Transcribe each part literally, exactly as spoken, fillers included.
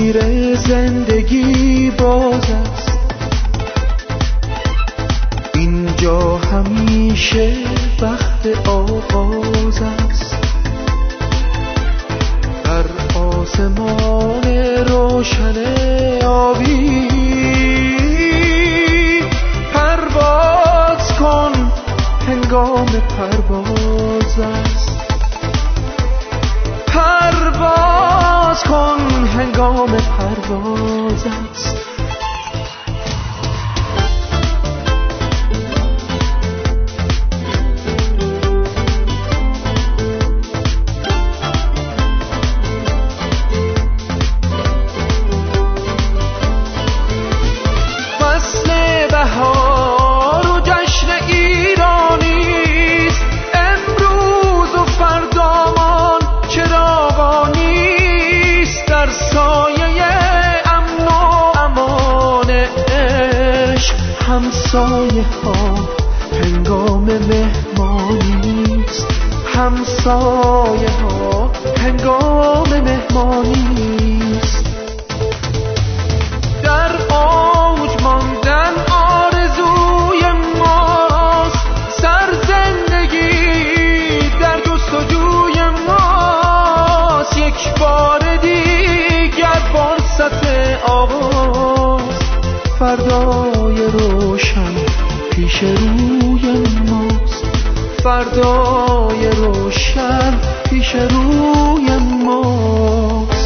مسیر زندگی باز است، اینجا همیشه وقت آغاز است. در آسمان روشن آبی پرواز کن، هنگام پرواز است. پرواز کن، هنگام پرواز است. فصل بهار و جشن ایرانیست، امروز و فردامان چراغانیست. در سایه امن و امان عشق همسایه ها هنگام مهمانیست. همسایه ها هنگام مهمانیست. در اوج ماندن آرزوی ماست، سرزندگی در جستجوی ماست. یک بار دیگر فرصت آغاز، فردای روشن پیش روی ماست. فردای روشن پیش روی ماست.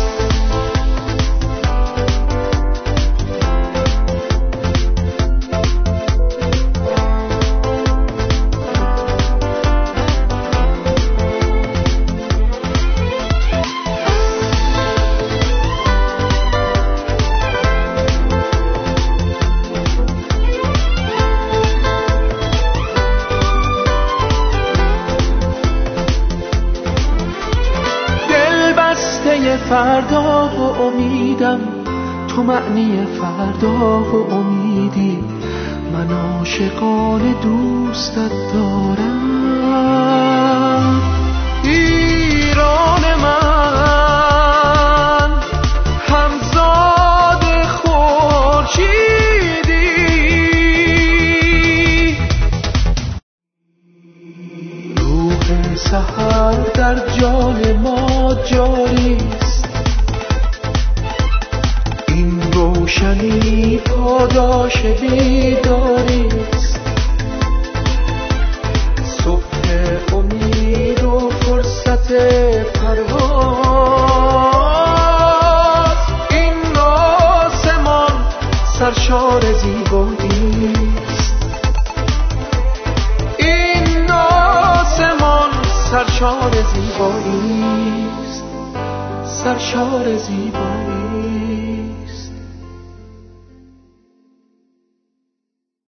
فردا و امیدم، تو معنی فردا و امیدی. من عاشقانه دوستت دارم. ایران من همزاد خورشیدی، روح سحر در جان ما جاری. روشنی پاداش بیداریست. صبح امید و فرصت پرواز. این آسمان سرشار زیباییست. این آسمان سرشار زیباییست. سرشار زیبایی.